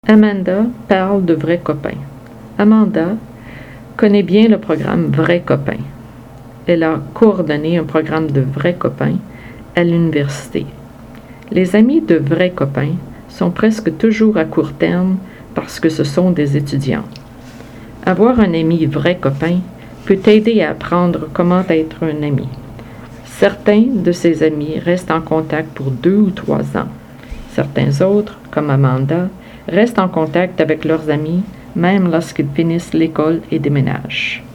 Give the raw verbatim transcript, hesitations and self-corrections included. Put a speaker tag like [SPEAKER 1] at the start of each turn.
[SPEAKER 1] Amanda parle de vrais copains. Amanda connaît bien le programme Vrais copains. Elle a coordonné un programme de vrais copains à l'université. Les amis de vrais copains sont presque toujours à court terme parce que ce sont des étudiants. Avoir un ami vrai copain peut t'aider à apprendre comment être un ami. Certains de ces amis restent en contact pour deux ou trois ans. Certains autres, comme Amanda, restent en contact avec leurs amis même lorsqu'ils finissent l'école et déménagent.